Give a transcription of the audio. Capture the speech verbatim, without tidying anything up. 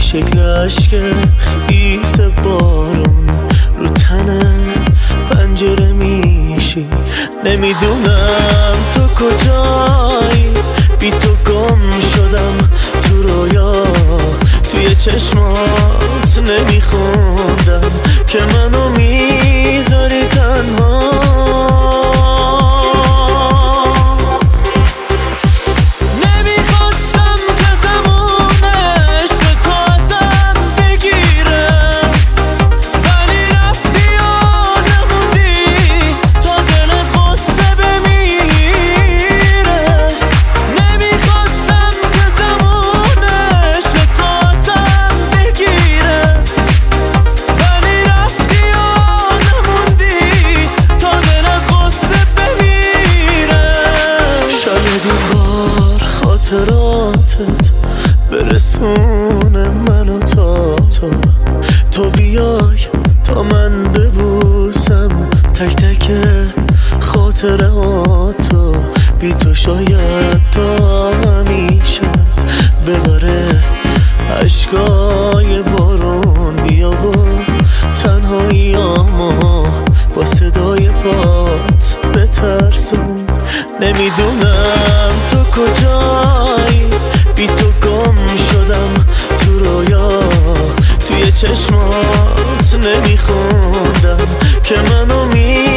شکل عشق خیس بارون رو تنم پنجره میشی. نمیدونم تو کجایی، بی تو گم شدم تو رویا، توی چشمات نمیخوندم که منو میذاری تنها. خاطراتت برسونه منو تا تو تو بیای تا من ببوسم تک تک خاطراتو. بی تو شاید تا همیشه ببره عشقای بارون. بیا و تنهاییامو با صدای پات بترسون. نمیدونم تو کجایی، بی تو گم شدم تو رویا، توی چشمات نمیخوندم که منو می